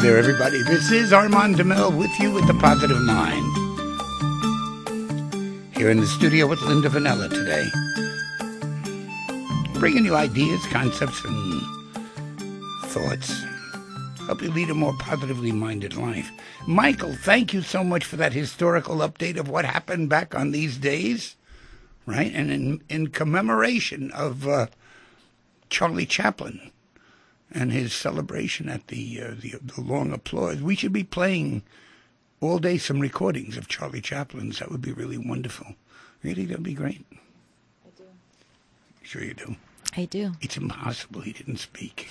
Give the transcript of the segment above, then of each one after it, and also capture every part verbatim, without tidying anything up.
there, everybody. This is Armand DeMille with you with the Positive Mind. Here in the studio with Linda Vanella today. Bringing you ideas, concepts, and thoughts. Help you lead a more positively minded life. Michael, thank you so much for that historical update of what happened back on these days. Right? And in, in commemoration of uh, Charlie Chaplin and his celebration at the, uh, the the long applause. We should be playing all day some recordings of Charlie Chaplin's. That would be really wonderful. Really, that would be great. I do. Sure you do. I do. It's impossible he didn't speak.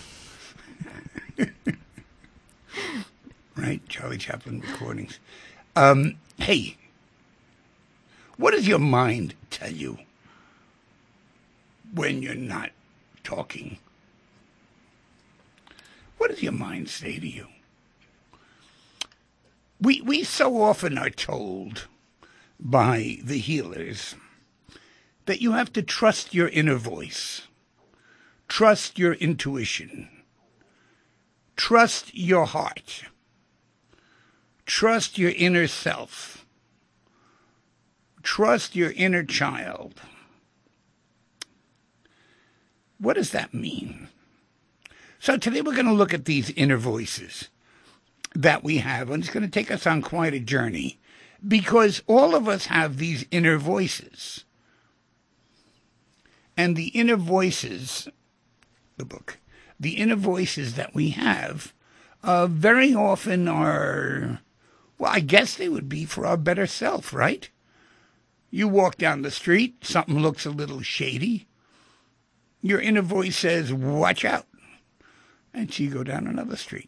Right? Charlie Chaplin recordings. Um, hey, what does your mind tell you when you're not talking? What does your mind say to you? We we so often are told by the healers that you have to trust your inner voice, trust your intuition, trust your heart, trust your inner self, trust your inner child. What does that mean? So today we're going to look at these inner voices that we have, and it's going to take us on quite a journey, because all of us have these inner voices. And the inner voices, the book, the inner voices that we have uh, very often are, well, I guess they would be for our better self, right? You walk down the street, something looks a little shady. Your inner voice says, watch out. And so you go down another street.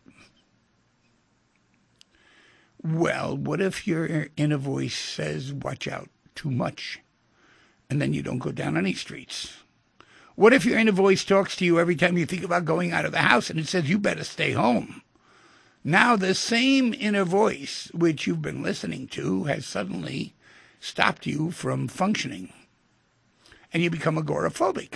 Well, what if your inner voice says, watch out, too much, and then you don't go down any streets? What if your inner voice talks to you every time you think about going out of the house and it says, you better stay home? Now the same inner voice which you've been listening to has suddenly stopped you from functioning, and you become agoraphobic.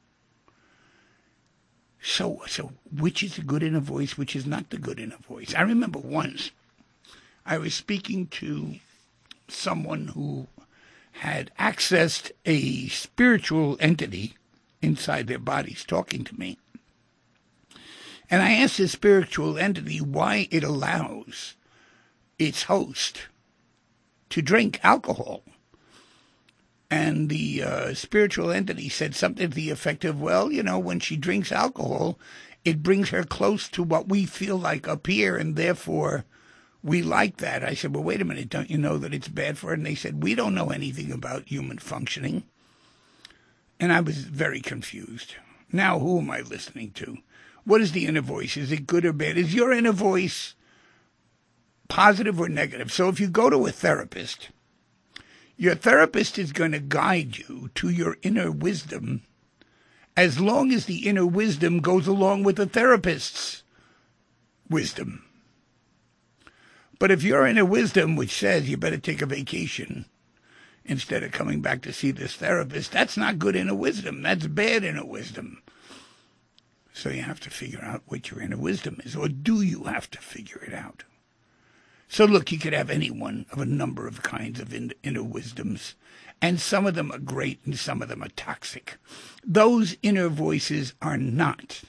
So, so which is the good inner voice, which is not the good inner voice? I remember once I was speaking to someone who had accessed a spiritual entity inside their bodies talking to me. And I asked this spiritual entity why it allows its host to drink alcohol. And the uh, spiritual entity said something to the effect of, well, you know, when she drinks alcohol, it brings her close to what we feel like up here, and therefore we like that. I said, well, wait a minute, don't you know that it's bad for her? And they said, we don't know anything about human functioning. And I was very confused. Now, who am I listening to? What is the inner voice? Is it good or bad? Is your inner voice positive or negative? So if you go to a therapist, your therapist is going to guide you to your inner wisdom as long as the inner wisdom goes along with the therapist's wisdom. But if your inner wisdom, which says you better take a vacation instead of coming back to see this therapist, that's not good inner wisdom. That's bad inner wisdom. So you have to figure out what your inner wisdom is, or do you have to figure it out? So look, you could have any one of a number of kinds of in, inner wisdoms, and some of them are great and some of them are toxic. Those inner voices are not,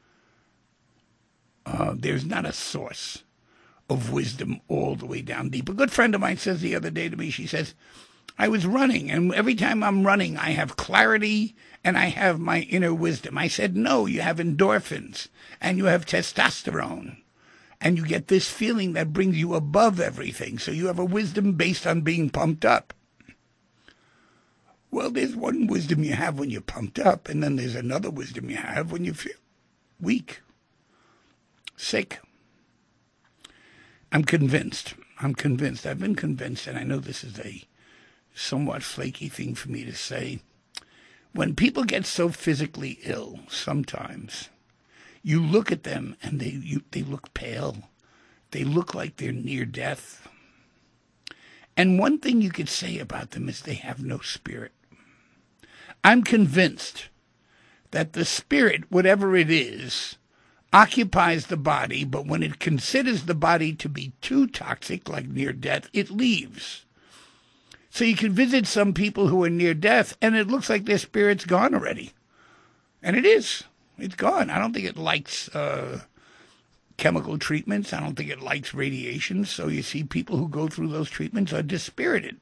uh, there's not a source of wisdom all the way down deep. A good friend of mine says the other day to me, she says, I was running, and every time I'm running, I have clarity and I have my inner wisdom. I said, no, you have endorphins and you have testosterone. And you get this feeling that brings you above everything. So you have a wisdom based on being pumped up. Well, there's one wisdom you have when you're pumped up, and then there's another wisdom you have when you feel weak, sick. I'm convinced. I'm convinced. I've been convinced, and I know this is a somewhat flaky thing for me to say. When people get so physically ill, sometimes you look at them and they you, they look pale. They look like they're near death. And one thing you could say about them is they have no spirit. I'm convinced that the spirit, whatever it is, occupies the body, but when it considers the body to be too toxic, like near death, it leaves. So you can visit some people who are near death, and it looks like their spirit's gone already. And it is. It's gone. I don't think it likes uh, chemical treatments. I don't think it likes radiation. So you see people who go through those treatments are dispirited.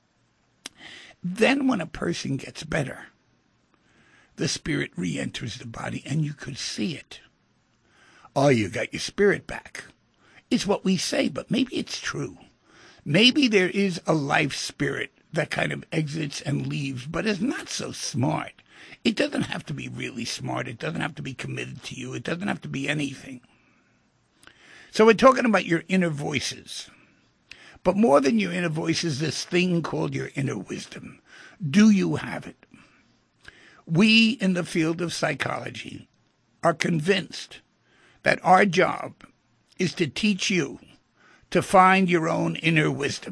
Then when a person gets better, the spirit re-enters the body, and you could see it. Oh, you got your spirit back. It's what we say, but maybe it's true. Maybe there is a life spirit that kind of exits and leaves, but is not so smart. It doesn't have to be really smart. It doesn't have to be committed to you. It doesn't have to be anything. So we're talking about your inner voices. But more than your inner voices, this thing called your inner wisdom. Do you have it? We in the field of psychology are convinced that our job is to teach you to find your own inner wisdom.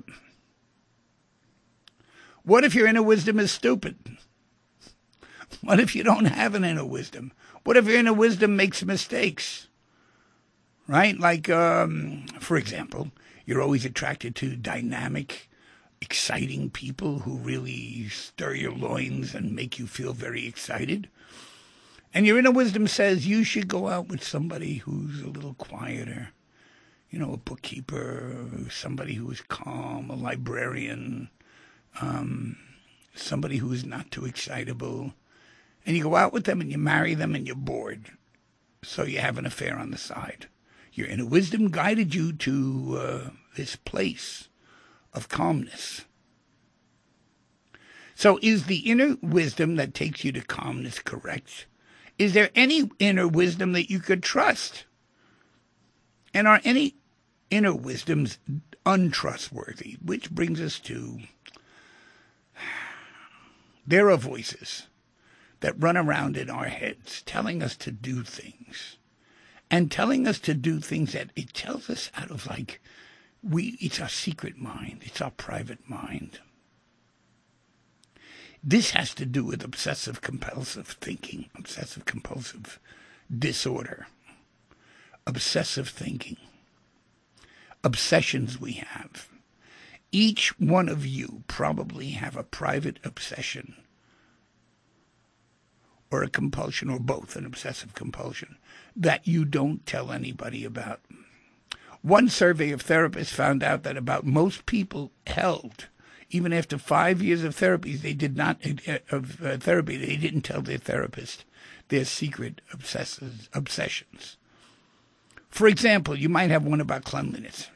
What if your inner wisdom is stupid? What if you don't have an inner wisdom? What if your inner wisdom makes mistakes? Right? Like, um, for example, you're always attracted to dynamic, exciting people who really stir your loins and make you feel very excited. And your inner wisdom says you should go out with somebody who's a little quieter. You know, a bookkeeper, somebody who is calm, a librarian, um, somebody who is not too excitable. And you go out with them and you marry them and you're bored. So you have an affair on the side. Your inner wisdom guided you to uh, this place of calmness. So is the inner wisdom that takes you to calmness correct? Is there any inner wisdom that you could trust? And are any inner wisdoms untrustworthy? Which brings us to, there are voices that run around in our heads telling us to do things. And telling us to do things that it tells us out of like, we it's our secret mind. It's our private mind. This has to do with obsessive-compulsive thinking, obsessive-compulsive disorder, obsessive thinking, obsessions we have. Each one of you probably have a private obsession or a compulsion or both, an obsessive compulsion, that you don't tell anybody about. One survey of therapists found out that about most people held, even after five years of therapy, they did not uh, of uh, therapy, they didn't tell their therapist their secret obsessions, obsessions. For example, you might have one about cleanliness.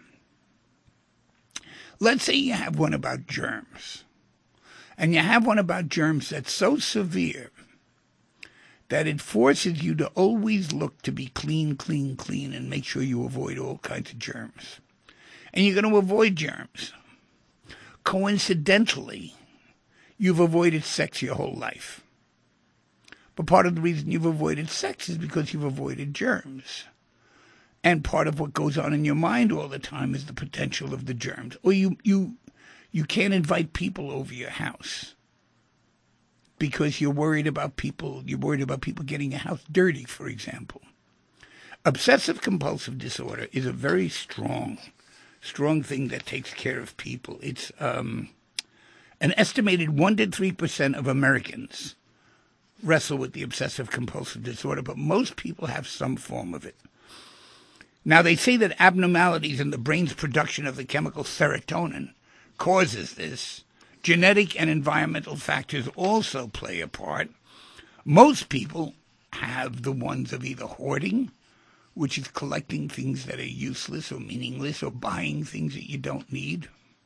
Let's say you have one about germs, and you have one about germs that's so severe that it forces you to always look to be clean, clean, clean, and make sure you avoid all kinds of germs. And you're going to avoid germs. Coincidentally, you've avoided sex your whole life. But part of the reason you've avoided sex is because you've avoided germs. And part of what goes on in your mind all the time is the potential of the germs. Or you you you can't invite people over your house because you're worried about people, you're worried about people getting your house dirty, for example. Obsessive-compulsive disorder is a very strong, strong thing that takes care of people. It's um, an estimated one to three percent of Americans wrestle with the obsessive-compulsive disorder, but most people have some form of it. Now, they say that abnormalities in the brain's production of the chemical serotonin causes this. Genetic and environmental factors also play a part. Most people have the ones of either hoarding, which is collecting things that are useless or meaningless, or buying things that you don't need,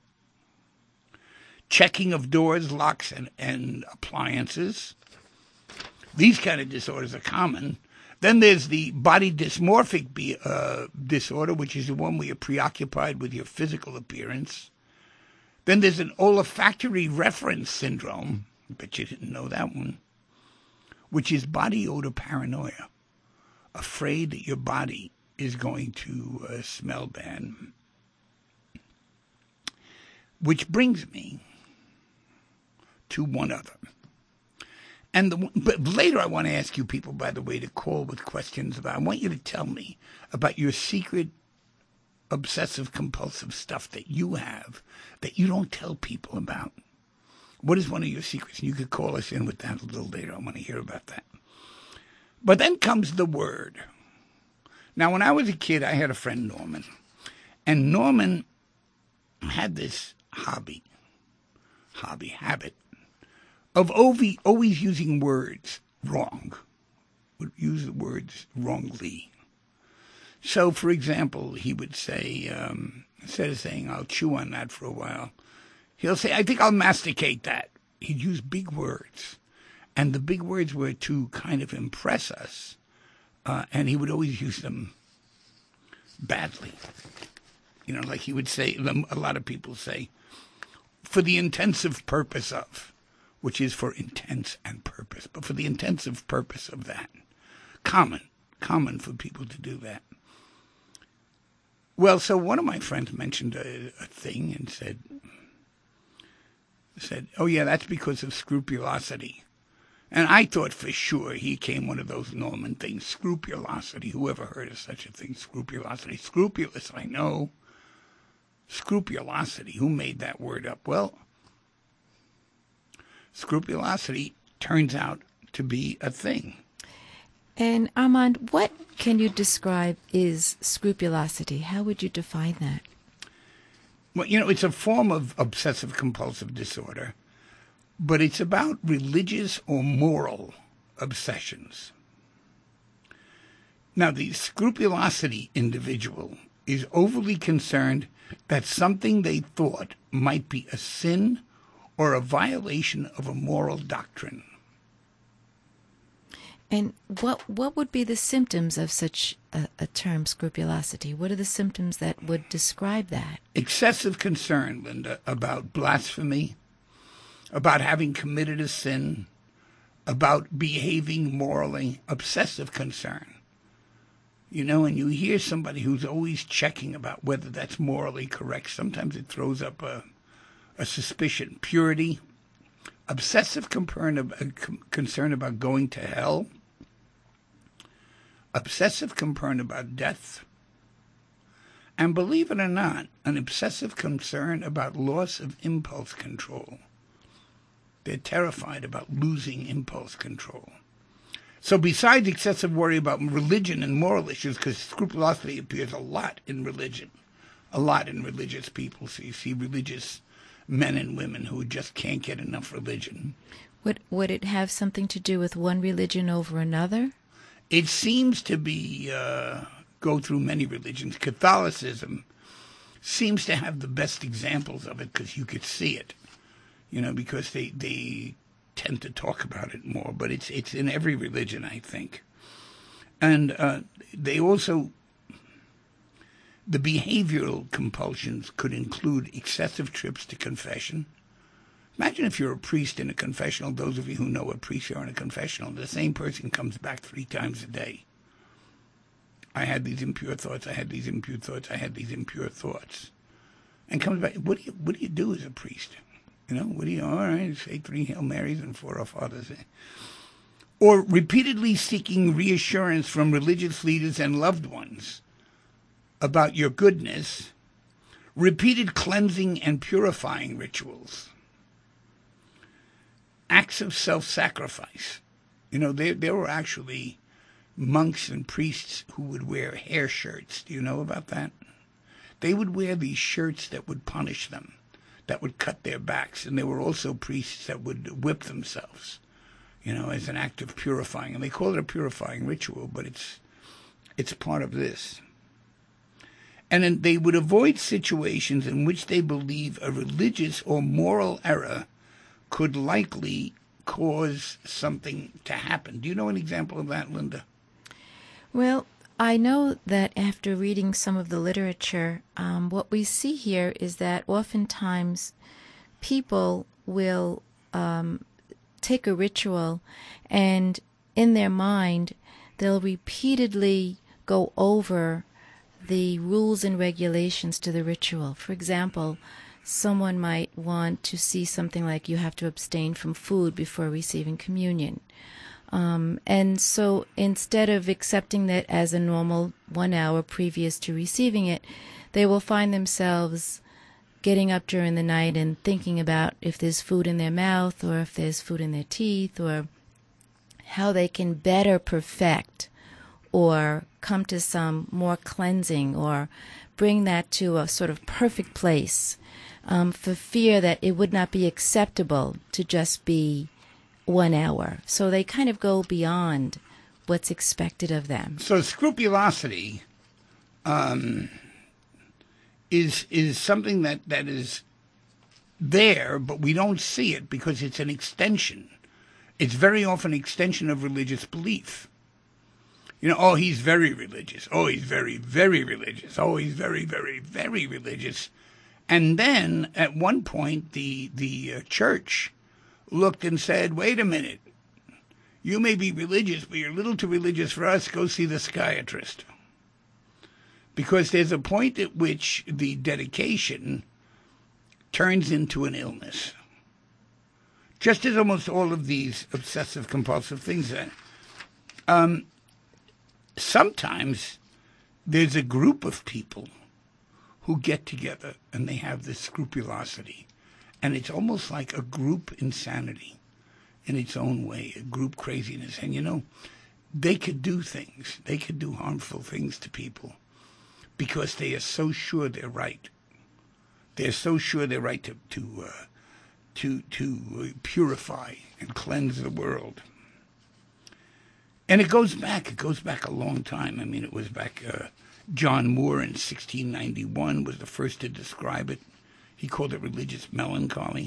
checking of doors, locks, and, and appliances. These kind of disorders are common. Then there's the body dysmorphic be, uh, disorder, which is the one where you're preoccupied with your physical appearance. Then there's an olfactory reference syndrome. I bet you didn't know that one. Which is body odor paranoia. Afraid that your body is going to uh, smell bad. Which brings me to one other. And the, but later I want to ask you people, by the way, to call with questions about, I want you to tell me about your secret obsessive compulsive stuff that you have that you don't tell people about. What is one of your secrets? And you could call us in with that a little later. I want to hear about that. But then comes the word. Now, when I was a kid, I had a friend, Norman. And Norman had this hobby, hobby, habit, of always using words wrong, would use the words wrongly. So, for example, he would say, um, instead of saying, I'll chew on that for a while, he'll say, I think I'll masticate that. He'd use big words. And the big words were to kind of impress us. Uh, and he would always use them badly. You know, like he would say, a lot of people say, for the intensive purpose of, which is for intense and purpose, but for the intensive purpose of that. Common, common for people to do that. Well, so one of my friends mentioned a, a thing and said, said, oh yeah, that's because of scrupulosity. And I thought for sure he came one of those Norman things, scrupulosity. Whoever heard of such a thing, scrupulosity? Scrupulous, I know. Scrupulosity, who made that word up? Well, scrupulosity turns out to be a thing. And Armand, what can you describe is scrupulosity? How would you define that? Well, you know, it's a form of obsessive-compulsive disorder, but it's about religious or moral obsessions. Now, the scrupulosity individual is overly concerned that something they thought might be a sin or a violation of a moral doctrine. And what what would be the symptoms of such a, a term, scrupulosity? What are the symptoms that would describe that? Excessive concern, Linda, about blasphemy, about having committed a sin, about behaving morally, obsessive concern. You know, and you hear somebody who's always checking about whether that's morally correct. Sometimes it throws up a, a suspicion. Purity, obsessive concern about going to hell, obsessive concern about death, and believe it or not, an obsessive concern about loss of impulse control. They're terrified about losing impulse control. So besides excessive worry about religion and moral issues, because scrupulosity appears a lot in religion, a lot in religious people. So you see religious men and women who just can't get enough religion. Would would it have something to do with one religion over another? It seems to be uh, go through many religions. Catholicism seems to have the best examples of it because you could see it, you know, because they they tend to talk about it more. But it's it's in every religion, I think, and uh, they also. The behavioral compulsions could include excessive trips to confession. Imagine if you're a priest in a confessional. Those of you who know what priests are in a confessional, the same person comes back three times a day. I had these impure thoughts. I had these impure thoughts. I had these impure thoughts, and comes back. What do you What do you do as a priest? You know, what do you? All right, say three Hail Marys and four Our Fathers. Or repeatedly seeking reassurance from religious leaders and loved ones about your goodness, repeated cleansing and purifying rituals, acts of self-sacrifice. You know, there, there were actually monks and priests who would wear hair shirts. Do you know about that? They would wear these shirts that would punish them, that would cut their backs. And there were also priests that would whip themselves, you know, as an act of purifying. And they call it a purifying ritual, but it's it's part of this. And then they would avoid situations in which they believe a religious or moral error could likely cause something to happen. Do you know an example of that, Linda? Well, I know that after reading some of the literature, um, what we see here is that oftentimes people will um, take a ritual and in their mind they'll repeatedly go over the rules and regulations to the ritual. For example, someone might want to see something like you have to abstain from food before receiving communion. Um, and so instead of accepting that as a normal one hour previous to receiving it, they will find themselves getting up during the night and thinking about if there's food in their mouth or if there's food in their teeth, or how they can better perfect or come to some more cleansing or bring that to a sort of perfect place, um, for fear that it would not be acceptable to just be one hour. So they kind of go beyond what's expected of them. So scrupulosity um, is is something that, that is there, but we don't see it because it's an extension. It's very often an extension of religious belief. You know, oh, he's very religious. Oh, he's very, very religious. Oh, he's very, very, very religious. And then at one point, the the uh, church looked and said, wait a minute. You may be religious, but you're a little too religious for us. Go see the psychiatrist. Because there's a point at which the dedication turns into an illness. Just as almost all of these obsessive-compulsive things are. Um, sometimes there's a group of people who get together and they have this scrupulosity. And it's almost like a group insanity in its own way, a group craziness. And, you know, they could do things. They could do harmful things to people because they are so sure they're right. They're so sure they're right to to uh, to to purify and cleanse the world. And it goes back. It goes back a long time. I mean, it was back. Uh, John Moore in sixteen ninety-one was the first to describe it. He called it religious melancholy.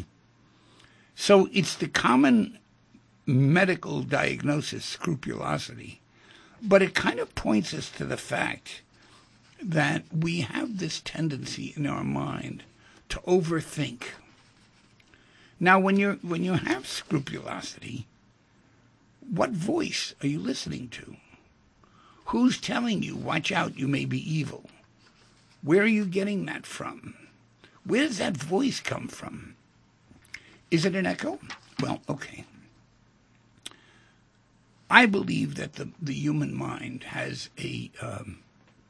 So it's the common medical diagnosis, scrupulosity, but it kind of points us to the fact that we have this tendency in our mind to overthink. Now, when you're when you have scrupulosity, what voice are you listening to? Who's telling you, watch out, you may be evil? Where are you getting that from? Where does that voice come from? Is it an echo? Well, okay. I believe that the, the human mind has a um,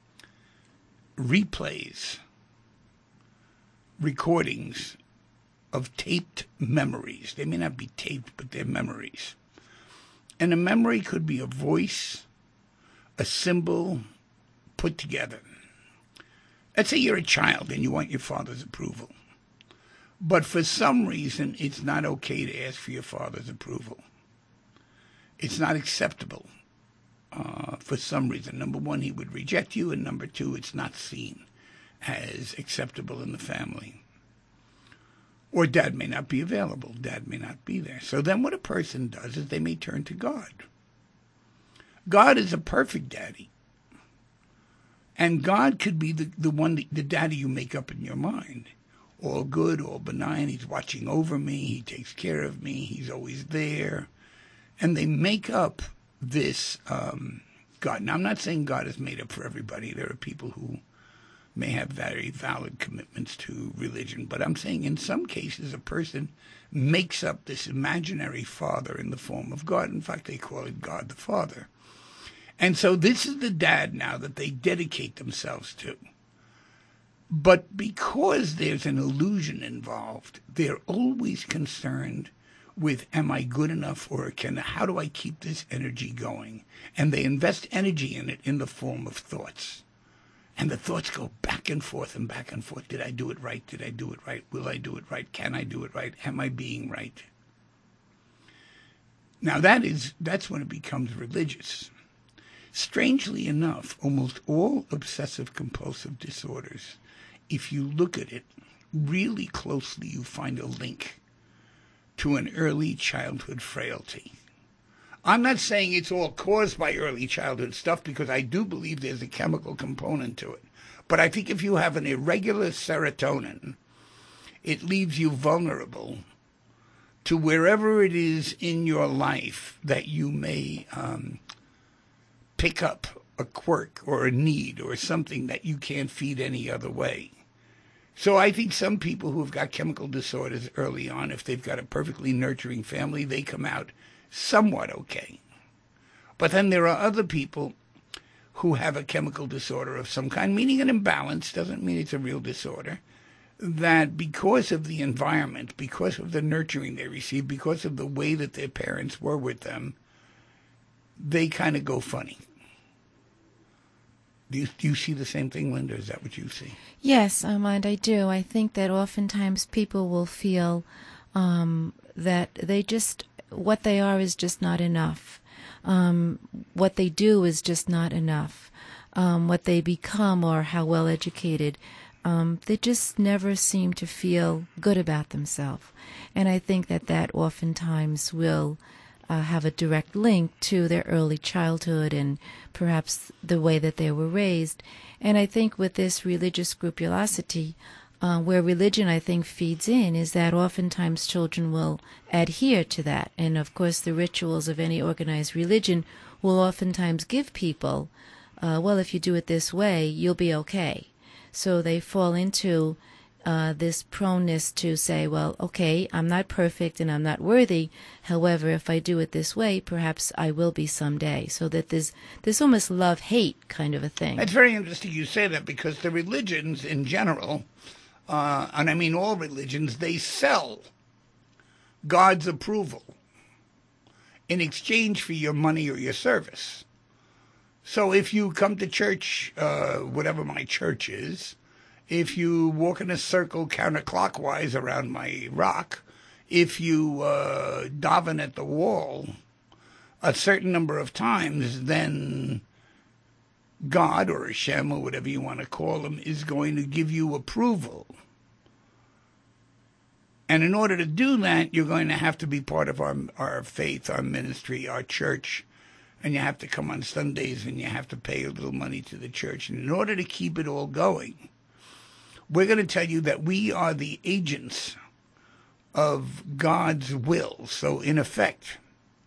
replays, recordings of taped memories. They may not be taped, but they're memories. And a memory could be a voice, a symbol put together. Let's say you're a child and you want your father's approval. But for some reason, it's not okay to ask for your father's approval. It's not acceptable uh, for some reason. Number one, he would reject you, and number two, it's not seen as acceptable in the family. Or dad may not be available. Dad may not be there. So then what a person does is they may turn to God. God is a perfect daddy. And God could be the, the one, the daddy you make up in your mind. All good, all benign. He's watching over me. He takes care of me. He's always there. And they make up this um, God. Now, I'm not saying God is made up for everybody. There are people who may have very valid commitments to religion. But I'm saying in some cases a person makes up this imaginary father in the form of God. In fact, they call it God the Father. And so this is the dad now that they dedicate themselves to. But because there's an illusion involved, they're always concerned with, am I good enough, or can how do I keep this energy going? And they invest energy in it in the form of thoughts. And the thoughts go back and forth and back and forth. Did I do it right? Did I do it right? Will I do it right? Can I do it right? Am I being right? Now that is that's when it becomes religious. Strangely enough, almost all obsessive-compulsive disorders, if you look at it really closely, you find a link to an early childhood frailty. I'm not saying it's all caused by early childhood stuff, because I do believe there's a chemical component to it. But I think if you have an irregular serotonin, it leaves you vulnerable to wherever it is in your life that you may um, pick up a quirk or a need or something that you can't feed any other way. So I think some people who have got chemical disorders early on, if they've got a perfectly nurturing family, they come out somewhat okay. But then there are other people who have a chemical disorder of some kind, meaning an imbalance, doesn't mean it's a real disorder, that because of the environment, because of the nurturing they receive, because of the way that their parents were with them, they kind of go funny. Do you, do you see the same thing, Linda? Is that what you see? Yes, Armand, I do. I think that oftentimes people will feel um, that they just, what they are is just not enough. Um, what they do is just not enough. Um, what they become or how well educated, um, they just never seem to feel good about themselves. And I think that that oftentimes will uh, have a direct link to their early childhood and perhaps the way that they were raised. And I think with this religious scrupulosity, Uh, where religion, I think, feeds in, is that oftentimes children will adhere to that. And, of course, the rituals of any organized religion will oftentimes give people, uh, well, if you do it this way, you'll be okay. So they fall into uh, this proneness to say, well, okay, I'm not perfect and I'm not worthy. However, if I do it this way, perhaps I will be someday. So that there's, there's almost love-hate kind of a thing. It's very interesting you say that, because the religions in general, Uh, and I mean all religions, they sell God's approval in exchange for your money or your service. So if you come to church, uh, whatever my church is, if you walk in a circle counterclockwise around my rock, if you uh, daven at the wall a certain number of times, then God, or Hashem, or whatever you want to call him, is going to give you approval. And in order to do that, you're going to have to be part of our our faith, our ministry, our church, and you have to come on Sundays and you have to pay a little money to the church. And in order to keep it all going, we're going to tell you that we are the agents of God's will. So in effect,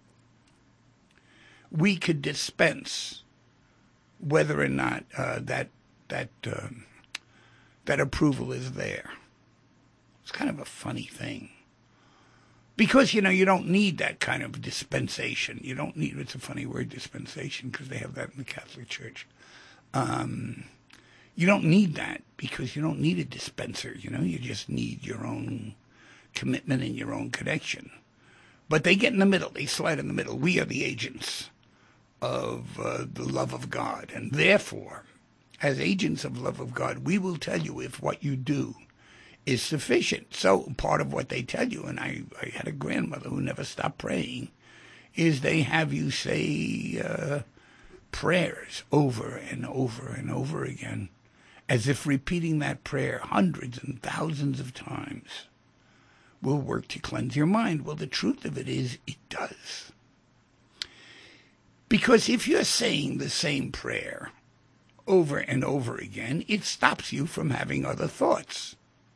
we could dispense whether or not uh, that that uh, that approval is there. It's kind of a funny thing, because you know you don't need that kind of dispensation. You don't need, it's a funny word, dispensation, because they have that in the Catholic Church. Um, you don't need that, because you don't need a dispenser. You know, you just need your own commitment and your own connection. But they get in the middle. They slide in the middle. We are the agents of uh, the love of God. And therefore, as agents of love of God, we will tell you if what you do is sufficient. So part of what they tell you, and I, I had a grandmother who never stopped praying, is they have you say uh, prayers over and over and over again, as if repeating that prayer hundreds and thousands of times will work to cleanse your mind. Well, the truth of it is, it does. Because if you're saying the same prayer over and over again, it stops you from having other thoughts.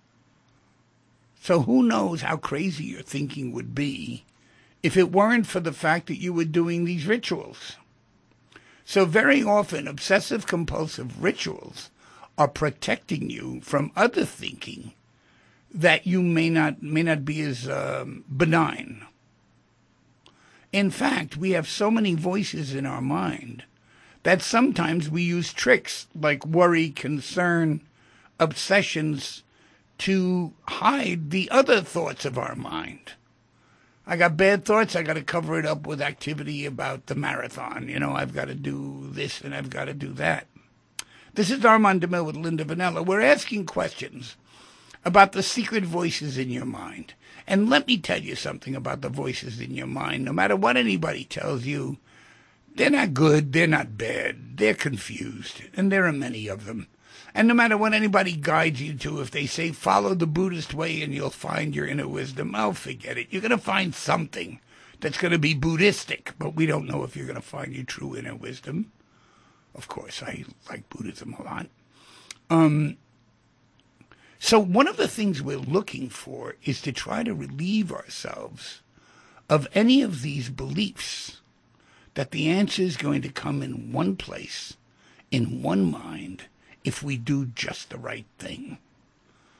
So who knows how crazy your thinking would be if it weren't for the fact that you were doing these rituals. So very often, obsessive-compulsive rituals are protecting you from other thinking that you may not may not be as um, benign. In fact, we have so many voices in our mind that sometimes we use tricks like worry, concern, obsessions to hide the other thoughts of our mind. I got bad thoughts, I got to cover it up with activity about the marathon. You know, I've got to do this and I've got to do that. This is Armand DeMille with Linda Vanella. We're asking questions about the secret voices in your mind. And let me tell you something about the voices in your mind. No matter what anybody tells you, they're not good, they're not bad, they're confused, and there are many of them. And no matter what anybody guides you to, if they say, follow the Buddhist way and you'll find your inner wisdom, oh, forget it. You're going to find something that's going to be Buddhistic, but we don't know if you're going to find your true inner wisdom. Of course, I like Buddhism a lot. Um, so one of the things we're looking for is to try to relieve ourselves of any of these beliefs that the answer is going to come in one place, in one mind, if we do just the right thing.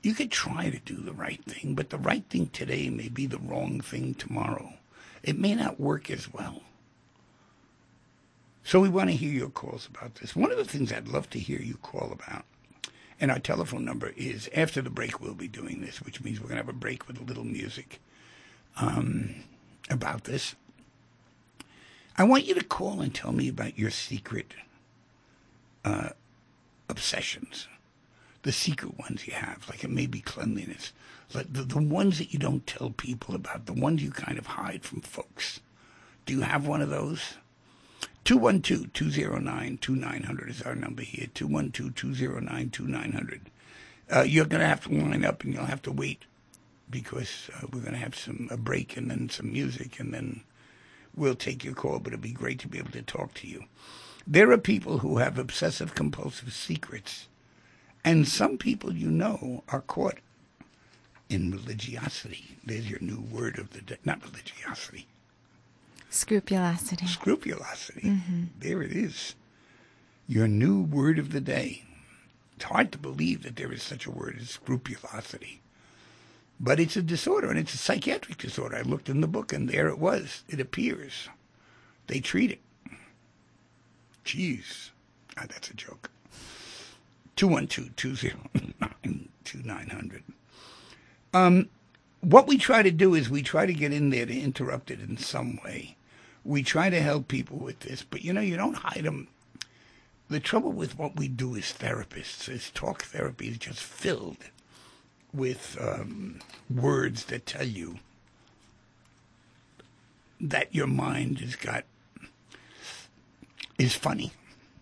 You could try to do the right thing, but the right thing today may be the wrong thing tomorrow. It may not work as well. So we want to hear your calls about this. One of the things I'd love to hear you call about, and our telephone number is, after the break we'll be doing this, which means we're going to have a break with a little music um, about this. I want you to call and tell me about your secret uh, obsessions, the secret ones you have, like it may be cleanliness, like the, the ones that you don't tell people about, the ones you kind of hide from folks. Do you have one of those? two one two, two zero nine, two nine zero zero is our number here, two one two, two zero nine, two nine zero zero. Uh, you're going to have to line up and you'll have to wait because uh, we're going to have some a break and then some music and then we'll take your call, but it'll be great to be able to talk to you. There are people who have obsessive-compulsive secrets, and some people you know are caught in religiosity. There's your new word of the day. Not religiosity. Scrupulosity. Scrupulosity. Mm-hmm. There it is. Your new word of the day. It's hard to believe that there is such a word as scrupulosity. But it's a disorder, and it's a psychiatric disorder. I looked in the book, and there it was. It appears. They treat it. Jeez. Ah, that's a joke. two one two, two zero nine, two nine zero zero. Um, what we try to do is we try to get in there to interrupt it in some way. We try to help people with this, but, you know, you don't hide them. The trouble with what we do as therapists is talk therapy is just filled with um, words that tell you that your mind has got, is funny.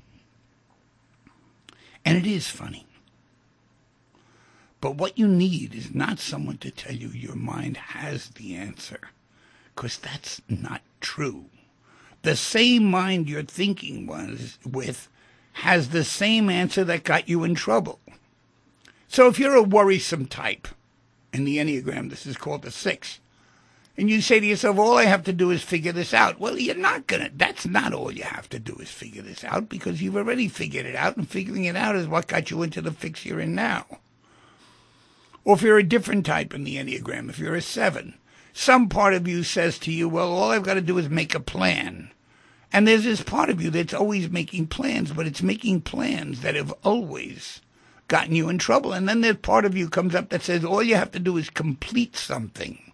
And it is funny. But what you need is not someone to tell you your mind has the answer, because that's not true. The same mind you're thinking was with has the same answer that got you in trouble. So if you're a worrisome type, in the Enneagram this is called the six, and you say to yourself, all I have to do is figure this out. Well, you're not going to. That's not all you have to do is figure this out, because you've already figured it out, and figuring it out is what got you into the fix you're in now. Or if you're a different type in the Enneagram, if you're a seven, some part of you says to you, well, all I've got to do is make a plan. And there's this part of you that's always making plans, but it's making plans that have always gotten you in trouble. And then there's part of you comes up that says, all you have to do is complete something.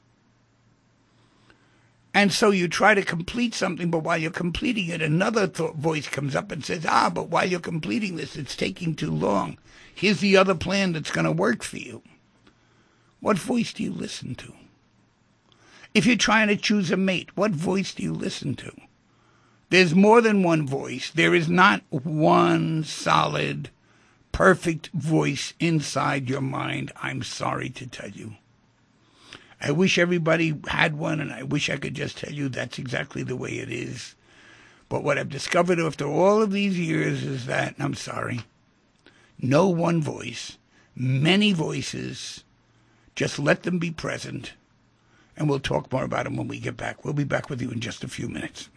And so you try to complete something, but while you're completing it, another th- voice comes up and says, ah, but while you're completing this, it's taking too long. Here's the other plan that's going to work for you. What voice do you listen to? If you're trying to choose a mate, what voice do you listen to? There's more than one voice. There is not one solid, perfect voice inside your mind, I'm sorry to tell you. I wish everybody had one, and I wish I could just tell you that's exactly the way it is. But what I've discovered after all of these years is that, I'm sorry, no one voice, many voices. Just let them be present, and we'll talk more about them when we get back. We'll be back with you in just a few minutes.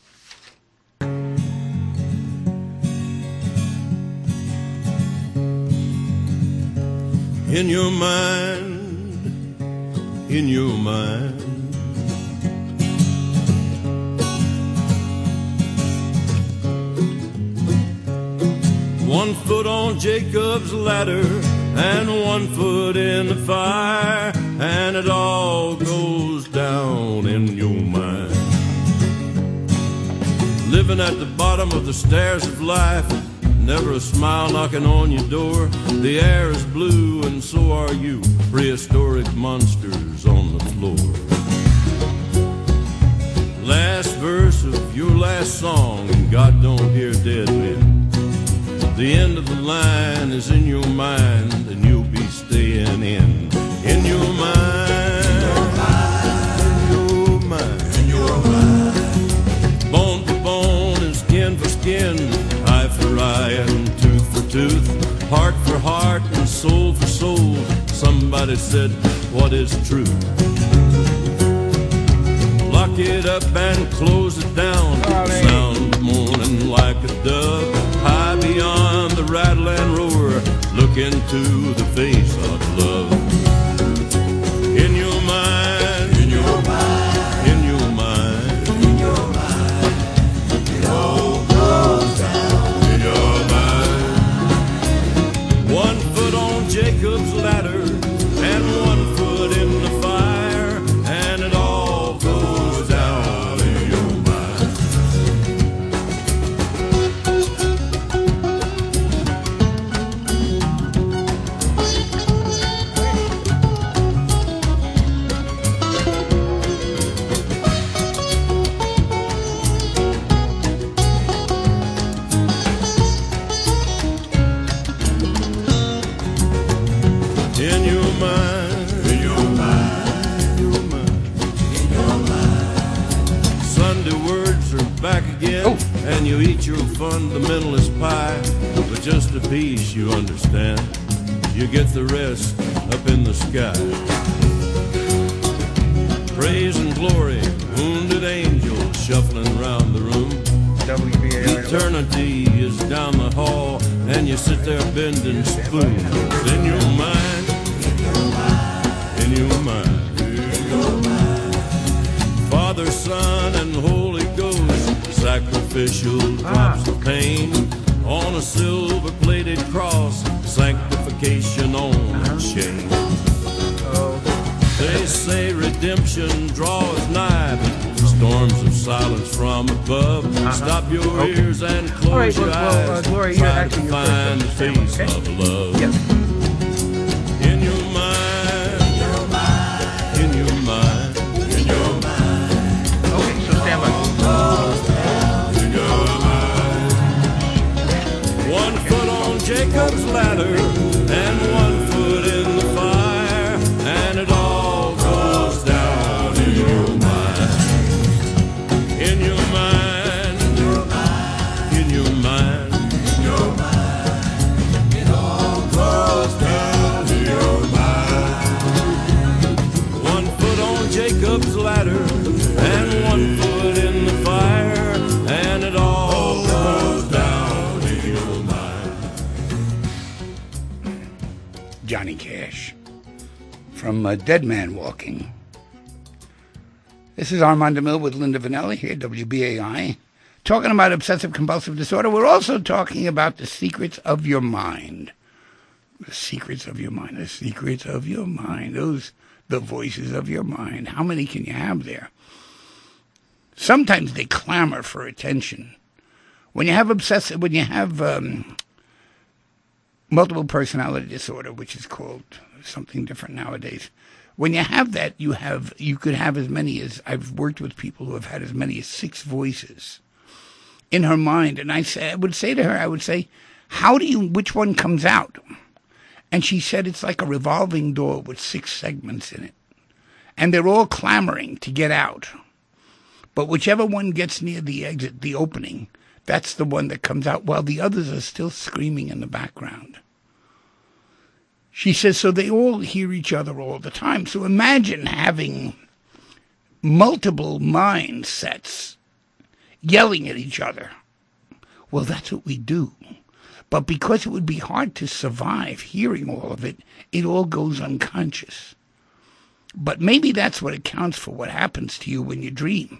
In your mind, in your mind, one foot on Jacob's ladder and one foot in the fire, and it all goes down in your mind. Living at the bottom of the stairs of life, never a smile knocking on your door. The air is blue and so are you, prehistoric monsters on the floor. Last verse of your last song, and God don't hear dead men. The end of the line is in your mind, and you'll be staying in. In your mind, in your mind, in your mind. Bone for bone and skin for skin, eye for eye and tooth for tooth, heart for heart and soul for soul. Somebody said, what is truth? Lock it up and close it down. Sound of morning like a dove, high beyond the rattle and roar. Look into the face of love. In your mind, in your mind, in your mind, in your mind, it all goes down in your mind. One foot on Jacob's ladder and one foot in the fire, and it all goes down in your mind. In your mind, in your mind, in your mind, in your mind. Sunday words are back again, Oh. and you eat your fundamentalist pie with just a piece you understand. You get the rest up in the sky. Praise and glory, wounded angels shuffling round the room. W B A I. Eternity is down the hall, and you sit there bending spoons. In your mind, in your mind, in your mind. Father, Son, and Holy Ghost, sacrificial drops of pain on a silver-plated cross, sanctification on a chain. They say redemption draws nigh, but storms of silence from above. Uh-huh. Stop your Okay. ears and close All right, your well, well, uh, eyes. Gloria, you're Try actually to your find the first face okay? of love. Yes. In your mind, in your mind, in your mind, in your mind, Okay, so stand by. in your mind. One foot on Jacob's ladder and one foot in the fire, and it all goes down in your mind. In your mind, in your mind, in your mind, in your mind, it all goes down in your mind. One foot on Jacob's ladder and one foot in the fire, and it all goes down in your mind. Johnny Cash from uh, Dead Man Walking. This is Armand DeMille with Linda Vanelli here at W B A I, talking about obsessive compulsive disorder. We're also talking about the secrets of your mind. The secrets of your mind. The secrets of your mind. Those, the voices of your mind. How many can you have there? Sometimes they clamor for attention. When you have obsessive, when you have um, multiple personality disorder, which is called something different nowadays. When you have that, you have you could have as many as I've worked with people who have had as many as six voices in her mind, and I say I would say to her, I would say, "How do you? Which one comes out?" And she said, "It's like a revolving door with six segments in it, and they're all clamoring to get out. But whichever one gets near the exit, the opening, that's the one that comes out, while the others are still screaming in the background." She says, so they all hear each other all the time. So imagine having multiple mindsets yelling at each other. Well, that's what we do. But because it would be hard to survive hearing all of it, it all goes unconscious. But maybe that's what accounts for what happens to you when you dream.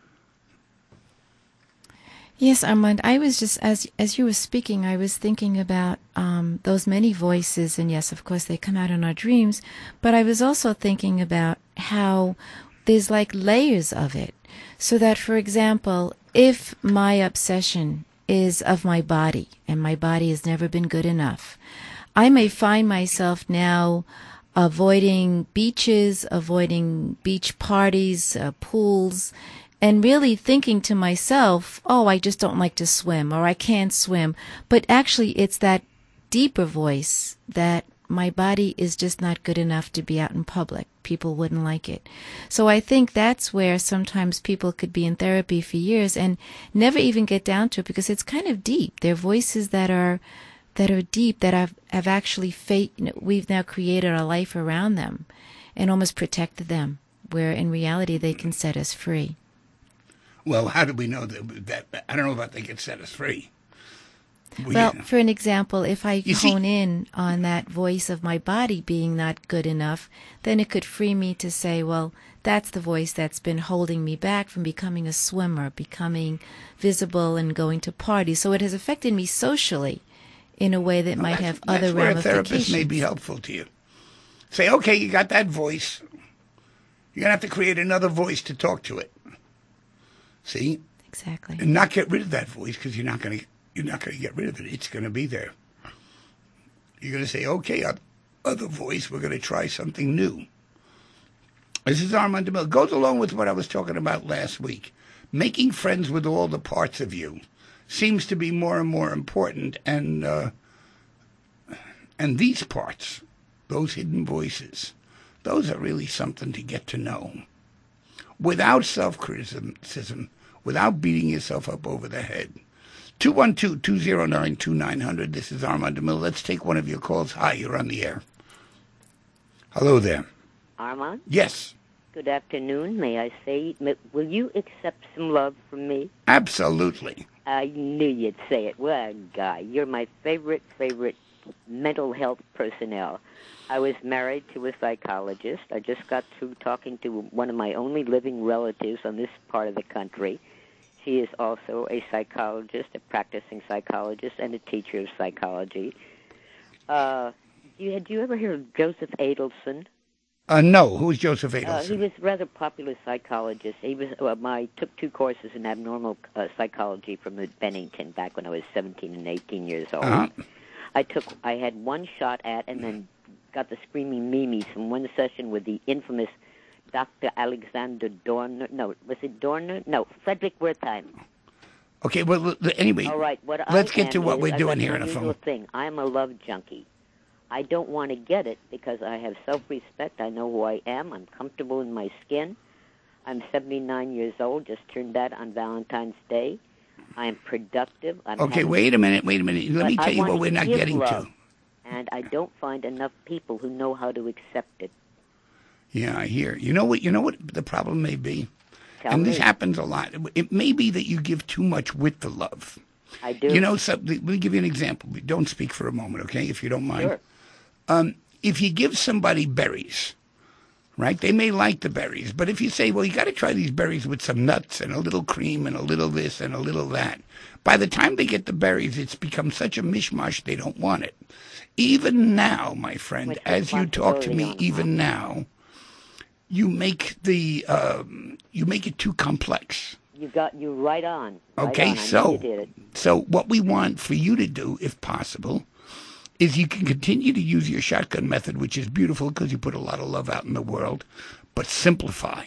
Yes, Armand, I was just, as as you were speaking, I was thinking about um, those many voices, and yes, of course, they come out in our dreams, but I was also thinking about how there's like layers of it, so that, for example, if my obsession is of my body, and my body has never been good enough, I may find myself now avoiding beaches, avoiding beach parties, uh, pools, and really thinking to myself, oh, I just don't like to swim, or I can't swim. But actually, it's that deeper voice that my body is just not good enough to be out in public. People wouldn't like it. So I think that's where sometimes people could be in therapy for years and never even get down to it, because it's kind of deep. They're voices that are that are deep, that have, have actually, fa- you know, we've now created a life around them and almost protected them, where in reality they can set us free. Well, how do we know that, that? I don't know about they can set us free. Well, for an example, if I You hone see- in on that voice of my body being not good enough, then it could free me to say, well, that's the voice that's been holding me back from becoming a swimmer, becoming visible and going to parties. So it has affected me socially in a way that Well, might that's- have other that's where a ramifications. therapist may be helpful to you. Say, okay, you got that voice. You're going to have to create another voice to talk to it. See? Exactly. And not get rid of that voice because you're not going to you're not going to get rid of it. It's going to be there. You're going to say, okay, uh, other voice, we're going to try something new. This is Armand DeMille. Goes along with what I was talking about last week. Making friends with all the parts of you seems to be more and more important. And uh, and these parts, those hidden voices, those are really something to get to know. Without self-criticism, without beating yourself up over the head. two one two, two zero nine, two nine zero zero. This is Armand DeMille. Let's take one of your calls. Hi, you're on the air. Hello there. Armand, Yes, good afternoon. May I say, m- will you accept some love from me? absolutely. I knew you'd say it. What a guy. You're my favorite, favorite mental health personnel. I was married to a psychologist. I just got through talking to one of my only living relatives on this part of the country. She is also a psychologist, a practicing psychologist, and a teacher of psychology. Uh, you, had you ever heard of Joseph Adelson? Uh, no, who's Joseph Uh, he Adelson? was a rather popular psychologist. He was. Uh, I took two courses in abnormal uh, psychology from at Bennington back when I was seventeen and eighteen years old. Uh-huh. I took. I had one shot at, and then got the screaming memes from one session with the infamous Doctor Alexander Dorner. No, was it Dorner? No, Frederick Wertheim. Okay, well, l- l- anyway, All right. What let's I get am to what is, we're I've doing got here an on the unusual phone. thing. I'm a love junkie. I don't want to get it because I have self-respect. I know who I am. I'm comfortable in my skin. I'm seventy-nine years old. Just turned that on Valentine's Day. I am productive. I'm Okay, having- wait a minute, wait a minute. Let but me I tell you want what to we're not give getting love, to. and I don't find enough people who know how to accept it. Yeah, I hear. You know what? You know what the problem may be, Tell and me. this happens a lot. It may be that you give too much with the love. I do. You know, so, let me give you an example. Don't speak for a moment, okay, if you don't mind. Sure. If you give somebody berries, right, they may like the berries. But if you say, well, you got to try these berries with some nuts and a little cream and a little this and a little that, by the time they get the berries, it's become such a mishmash they don't want it. Even now, my friend, Much as you talk to me, responsibility on 'em, even now, you make the um, you make it too complex. You got you right on. Right Okay, on. I know so you did it. so what we want for you to do, if possible, is you can continue to use your shotgun method, which is beautiful because you put a lot of love out in the world, but simplify.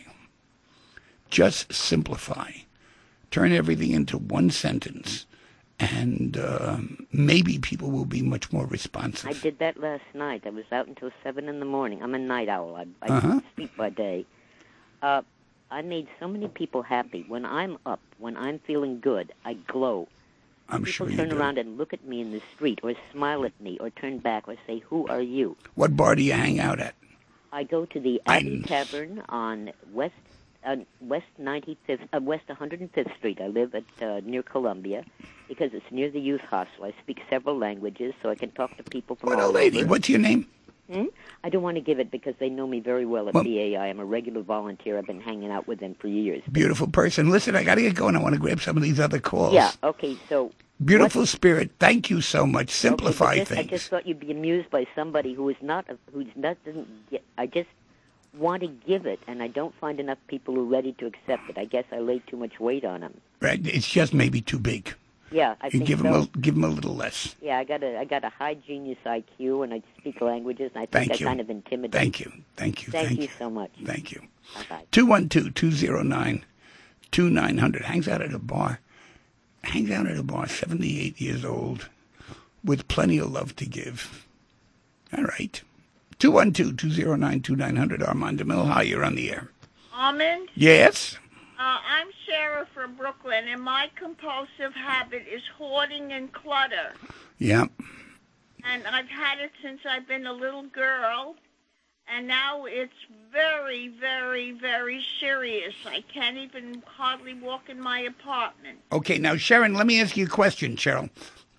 Just simplify. Turn everything into one sentence, and uh, maybe people will be much more responsive. I did that last night. I was out until seven in the morning. I'm a night owl. I, I Uh-huh. sleep by day. Uh, I made so many people happy. When I'm up, when I'm feeling good, I glow. I'm People sure you turn do. around and look at me in the street, or smile at me, or turn back, or say, "Who are you?" What bar do you hang out at? I go to the I- Abbey Tavern on West uh, West ninety-fifth, uh, West one hundred fifth Street. I live at uh, near Columbia because it's near the youth hostel. I speak several languages, so I can talk to people from What all a lady. over. What's your name? Hmm? I don't want to give it because they know me very well at Well- B A I. I'm a regular volunteer. I've been hanging out with them for years. Beautiful person. Listen, I got to get going. I want to grab some of these other calls. Yeah. Okay. So. Beautiful what- spirit. Thank you so much. Okay, Simplify but just, I things. just thought you'd be amused by somebody who is not, who's not, doesn't get, I just want to give it, and I don't find enough people who are ready to accept it. I guess I laid too much weight on them. Right? It's just maybe too big. Yeah, I You think give so. them a give them a little less. Yeah, I got a, I got a high genius I Q, and I speak languages, and I think Thank I you. kind of intimidate. Thank you. Thank you. Thank, Thank you you. so much. Thank you. Bye-bye. two one two, two zero nine, two nine zero zero. Hangs out at a bar. Hangs out at a bar, seventy-eight years old, with plenty of love to give. All right. two one two, two zero nine, two nine zero zero. Armand DeMille, hi, you're on the air. Almond, Yes? uh, I'm Sarah from Brooklyn, and my compulsive habit is hoarding and clutter. Yeah. And I've had it since I've been a little girl, and now it's very, very, very serious. I can't even hardly walk in my apartment. Okay, now, Sharon, let me ask you a question, Cheryl.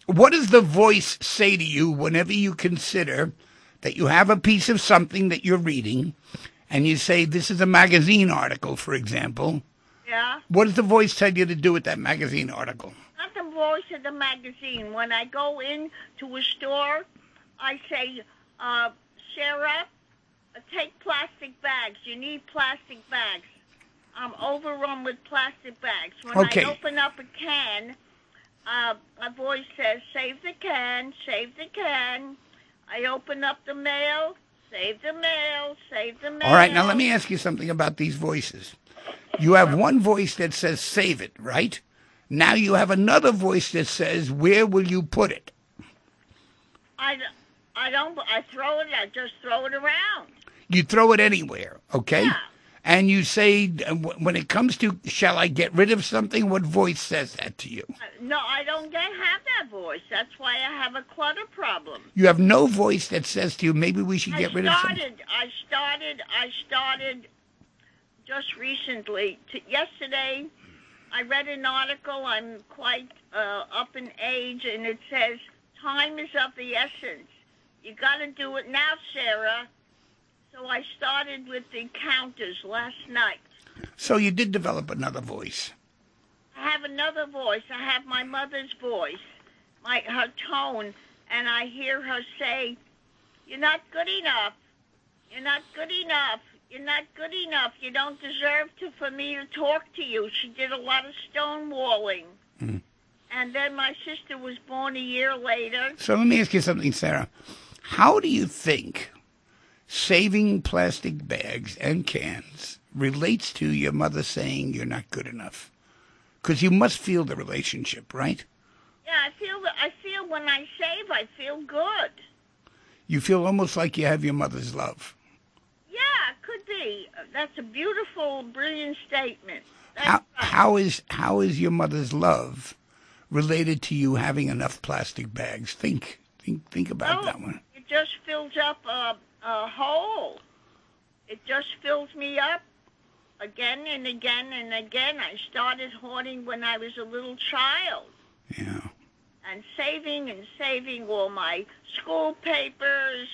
What does the voice say to you whenever you consider that you have a piece of something that you're reading and you say, this is a magazine article, for example? Yeah. What does the voice tell you to do with that magazine article? Not the voice of the magazine. When I go into a store, I say, uh, Sarah, uh, take plastic bags. You need plastic bags. I'm overrun with plastic bags. When Okay. I open up a can, uh, a voice says, save the can, save the can. I open up the mail, save the mail, save the mail. All right, now let me ask you something about these voices. You have one voice that says save it, right? Now you have another voice that says, where will you put it? I, I don't, I throw it, I just throw it around. You throw it anywhere, okay? Yeah. And you say, uh, w- when it comes to, shall I get rid of something, what voice says that to you? No, I don't get, have that voice. That's why I have a clutter problem. You have no voice that says to you, maybe we should get I rid of something. started, I started, I started just recently. To, yesterday, I read an article. I'm quite uh, up in age, and it says, time is of the essence. You got to do it now, Sarah. So I started with the counters last night. So you did develop another voice. I have another voice. I have my mother's voice, my her tone, and I hear her say, you're not good enough. You're not good enough. You're not good enough. You don't deserve to for me to talk to you. She did a lot of stonewalling. Mm. And then my sister was born a year later. So let me ask you something, Sarah. How do you think saving plastic bags and cans relates to your mother saying you're not good enough? Because you must feel the relationship, right? Yeah, I feel that I feel when I save, I feel good. You feel almost like you have your mother's love. Yeah, it could be. That's a beautiful, brilliant statement. That's How, right. how is how is your mother's love related to you having enough plastic bags? Think think think about Oh, that one. It just fills up a, a hole. It just fills me up again and again and again. I started hoarding when I was a little child. Yeah. And saving and saving all my school papers.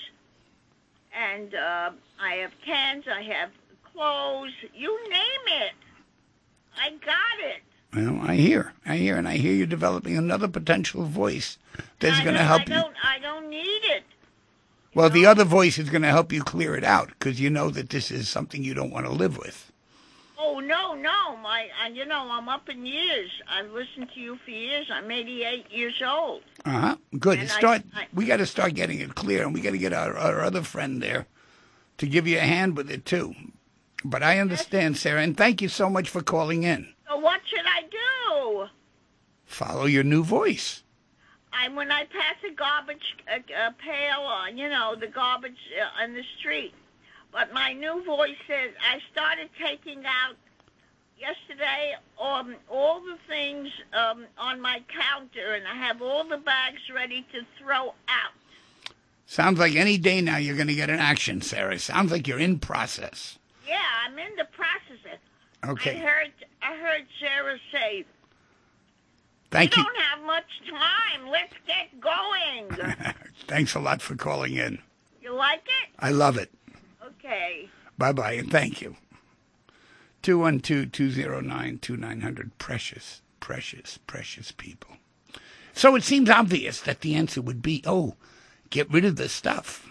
And uh, I have cans, I have clothes, you name it. I got it. Well, I hear, I hear, and I hear you're developing another potential voice that's I going to don't- help I you. don't, I don't need it. Well, the other voice is going to help you clear it out because you know that this is something you don't want to live with. Oh, no, no. My, I, you know, I'm up in years. I've listened to you for years. I'm eighty-eight years old. Uh huh. Good. And I- Start. I- we got to start getting it clear, and we got to get our, our other friend there to give you a hand with it too. But I understand, Sarah, and thank you so much for calling in. So what should I do? Follow your new voice. I when I pass a garbage uh, uh, pail on, you know, the garbage uh, on the street. But my new voice says I started taking out yesterday um, all the things um, on my counter, and I have all the bags ready to throw out. Sounds like any day now you're going to get an action, Sarah. Sounds like you're in process. Yeah, I'm in the process. I Okay. heard I heard Sarah say, Thank "We you. don't have much time. Let's get going." Thanks a lot for calling in. You like it? I love it. Okay. Bye-bye, and thank you. two one two, two zero nine, two nine zero zero. Precious, precious, precious people. So it seems obvious that the answer would be, oh, get rid of the stuff.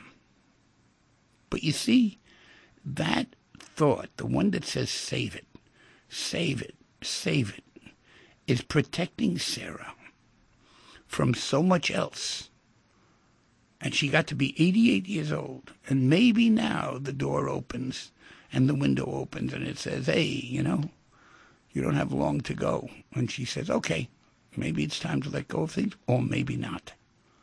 But you see, that thought, the one that says save it, save it, save it, is protecting Sarah from so much else. And she got to be eighty-eight years old. And maybe now the door opens and the window opens and it says, hey, you know, you don't have long to go. And she says, okay, maybe it's time to let go of things, or maybe not.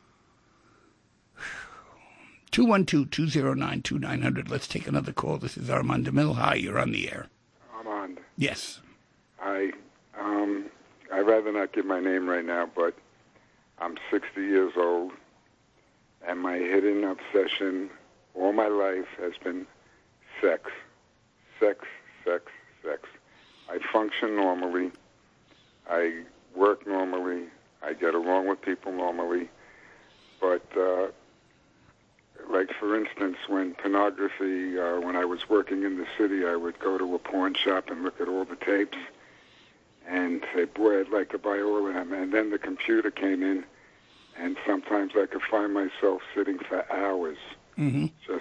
two one two, two zero nine, two nine zero zero. Let's take another call. This is Armand DeMille. Hi, you're on the air. Armand, Yes. I, um, I'd rather not give my name right now, but I'm sixty years old, and my hidden obsession all my life has been sex. Sex, sex, sex. I function normally. I work normally. I I get along with people normally. But, uh, like, for instance, when pornography, uh, when I was working in the city, I would go to a porn shop and look at all the tapes and say, boy, I'd like to buy all of them. And then the computer came in, and sometimes I could find myself sitting for hours, Mm-hmm. just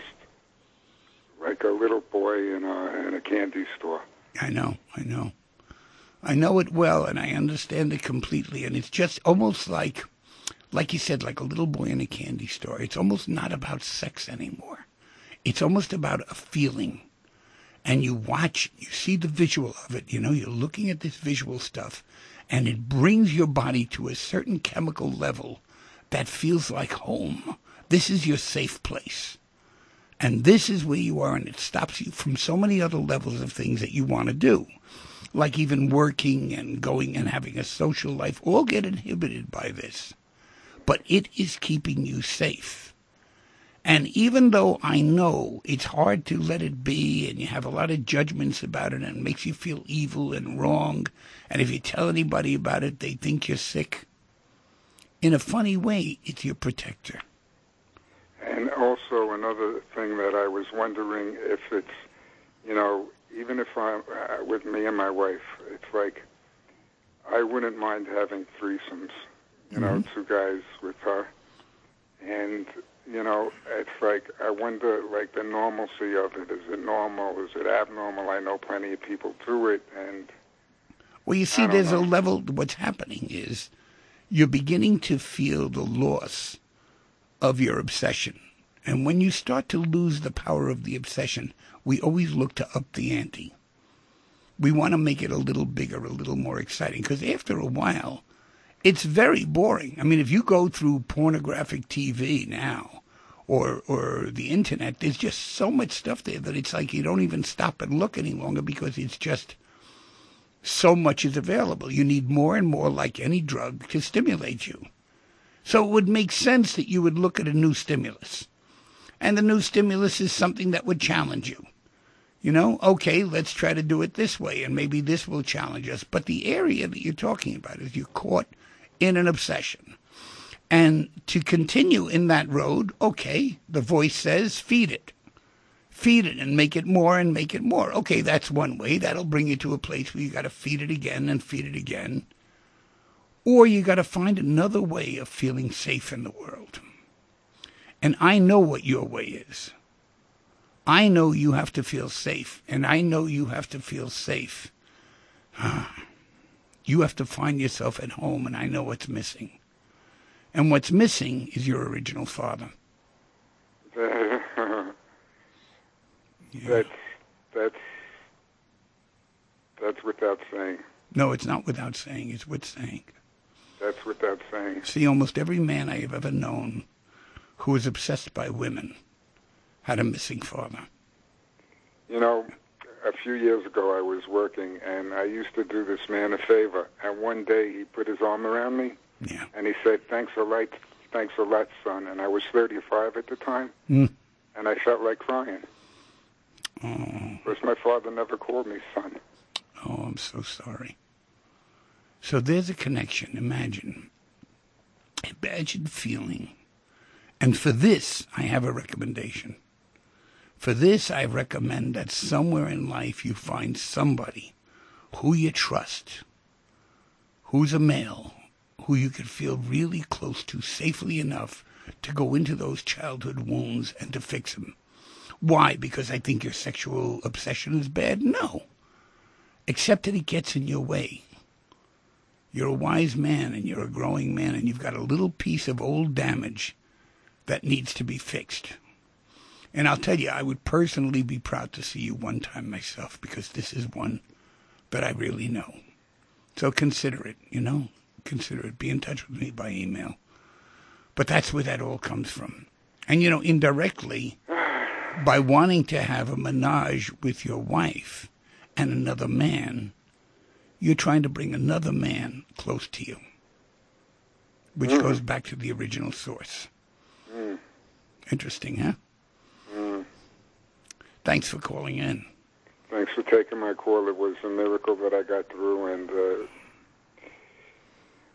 like a little boy in a, in a candy store. I know, I know. I know it well, and I understand it completely. And it's just almost like, like you said, like a little boy in a candy store. It's almost not about sex anymore. It's almost about a feeling. And you watch, you see the visual of it. You know, you're looking at this visual stuff, and it brings your body to a certain chemical level that feels like home. This is your safe place. And this is where you are, and it stops you from so many other levels of things that you want to do. Like even working and going and having a social life, all get inhibited by this. But it is keeping you safe. And even though I know it's hard to let it be, and you have a lot of judgments about it, and it makes you feel evil and wrong, and if you tell anybody about it, they think you're sick, in a funny way, it's your protector. And also another thing that I was wondering if it's, you know, even if I'm uh, with me and my wife, it's like I wouldn't mind having threesomes, you know, Mm-hmm. two guys with her. And, you know, it's like I wonder, like, the normalcy of it. Is it normal? Is it abnormal? I know plenty of people do it. And Well, you see, I don't there's know. a level, what's happening is you're beginning to feel the loss of your obsession. And when you start to lose the power of the obsession, we always look to up the ante. We want to make it a little bigger, a little more exciting, because after a while, it's very boring. I mean, if you go through pornographic T V now, or or the internet, there's just so much stuff there that it's like you don't even stop and look any longer because it's just so much is available. You need more and more, like any drug, to stimulate you. So it would make sense that you would look at a new stimulus. And the new stimulus is something that would challenge you. You know, okay, let's try to do it this way, and maybe this will challenge us. But the area that you're talking about is you're caught in an obsession. And to continue in that road, okay, the voice says, feed it. Feed it and make it more and make it more. Okay, that's one way. That'll bring you to a place where you got to feed it again and feed it again. Or you got to find another way of feeling safe in the world. And I know what your way is. I know you have to feel safe, and I know you have to feel safe. You have to find yourself at home, and I know what's missing. And what's missing is your original father. yeah. that's that's that's without saying. No, it's not without saying. It's with saying. That's without saying. See, almost every man I have ever known who was obsessed by women had a missing father. You know, a few years ago I was working, and I used to do this man a favor. And one day he put his arm around me, Yeah. and he said, "Thanks a lot, thanks a lot, son." And I was thirty-five at the time, Mm. and I felt like crying. Oh, Because my father never called me son. oh, I'm so sorry. So there's a connection. Imagine. Imagine feeling. And for this, I have a recommendation. For this, I recommend that somewhere in life you find somebody who you trust, who's a male, who you could feel really close to safely enough to go into those childhood wounds and to fix them. Why? Because I think your sexual obsession is bad? No. Except that it gets in your way. You're a wise man and you're a growing man and you've got a little piece of old damage that needs to be fixed. And I'll tell you, I would personally be proud to see you one time myself because this is one that I really know. So consider it, you know, consider it. Be in touch with me by email. But that's where that all comes from. And, you know, indirectly, by wanting to have a menage with your wife and another man, you're trying to bring another man close to you, which mm. goes back to the original source. Mm. Interesting, huh? Mm. Thanks for calling in. Thanks for taking my call. It was a miracle that I got through, and uh,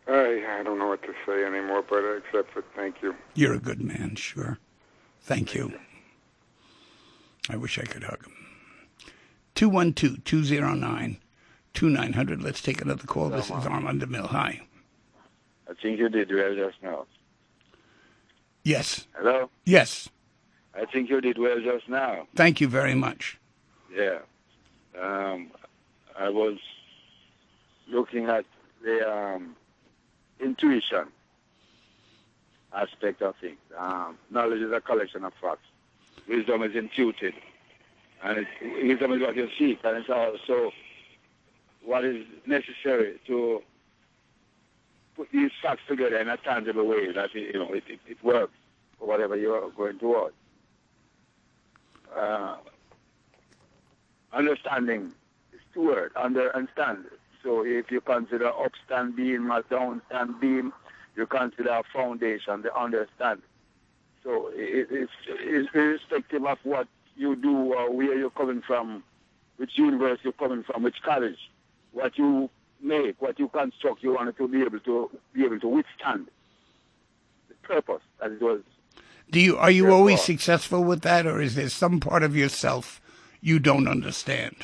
I, I don't know what to say anymore, but except for thank you. You're a good man, sure. Thank you. I wish I could hug him. two one two, two zero nine, two nine zero zero. Let's take another call. This is Armand DeMille. Hi. I think you did well just now. Yes. Hello? Yes. I think you did well just now. Thank you very much. Yeah. Um, I was looking at the um, intuition aspect of things. Um, knowledge is a collection of facts. Wisdom is intuited. And it, wisdom is what you seek. And it's also what is necessary to put these facts together in a tangible way that it, you know it, it, it works for whatever you are going towards. Uh, understanding is two words, under and stand. So if you consider upstand beam or downstand beam, you consider a foundation, the understand. So it, it's, it's irrespective of what you do or where you're coming from, which universe you're coming from, which college, what you make, what you construct, you want to be able to be able to withstand the purpose as it was. Do you are you always successful with that, or is there some part of yourself you don't understand?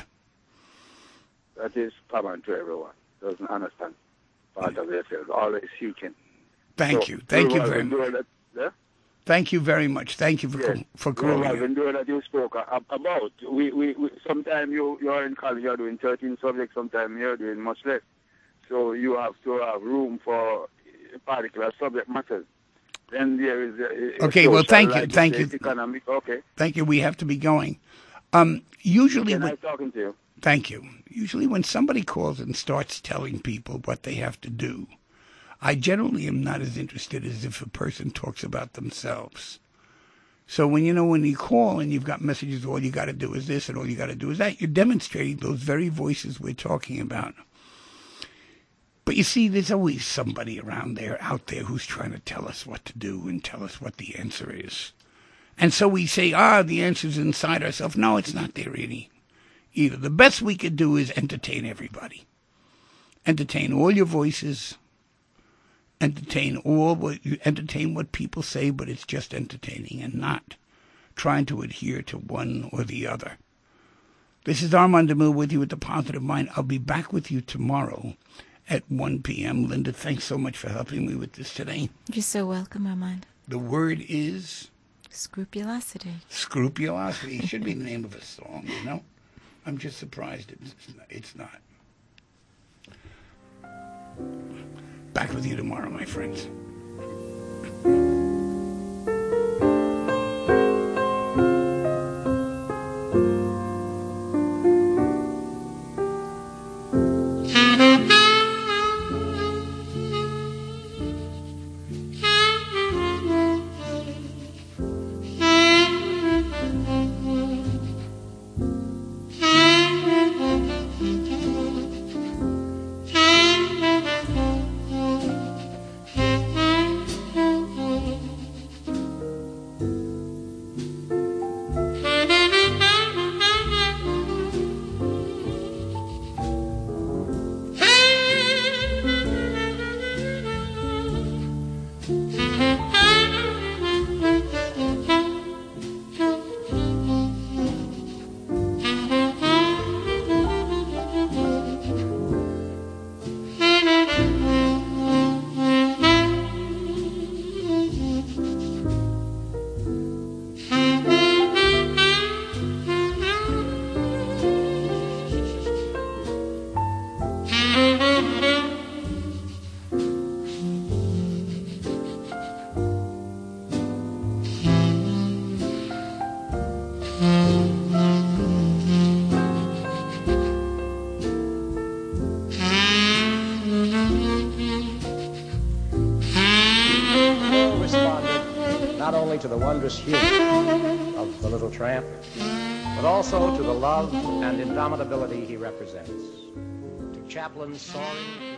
That is common to everyone. Doesn't understand part of themselves. Always seeking. Thank so, you. Thank you very much. That, yeah? Thank you very much. Thank you for yes. for calling. Well, I've been that you spoke about. We we, we sometimes you you are in college, you're doing thirteen subjects. Sometimes you're doing much less. So you have to have room for a particular subject matters. Then there is a, a okay. Well, thank you, like thank you, economic. Okay. Thank you. We have to be going. Um, usually, Can when, I talking to you? Thank you. Usually, when somebody calls and starts telling people what they have to do, I generally am not as interested as if a person talks about themselves. So when you know when you call and you've got messages, all you got to do is this and all you got to do is that, you're demonstrating those very voices we're talking about. But you see, there's always somebody around there, out there, who's trying to tell us what to do and tell us what the answer is. And so we say, ah, the answer's inside ourselves. No, it's not there really. Either. The best we could do is entertain everybody. Entertain all your voices. Entertain all what you entertain what people say, but it's just entertaining and not trying to adhere to one or the other. This is Armand DeMille with you at The Positive Mind. I'll be back with you tomorrow at one p.m. Linda, thanks so much for helping me with this today. You're so welcome, Armand. The word is? Scrupulosity. Scrupulosity. It should be the name of a song, you know? I'm just surprised it's not. It's not. Back with you tomorrow, my friends. To the wondrous humor of the little tramp, but also to the love and indomitability he represents. To Chaplin's soaring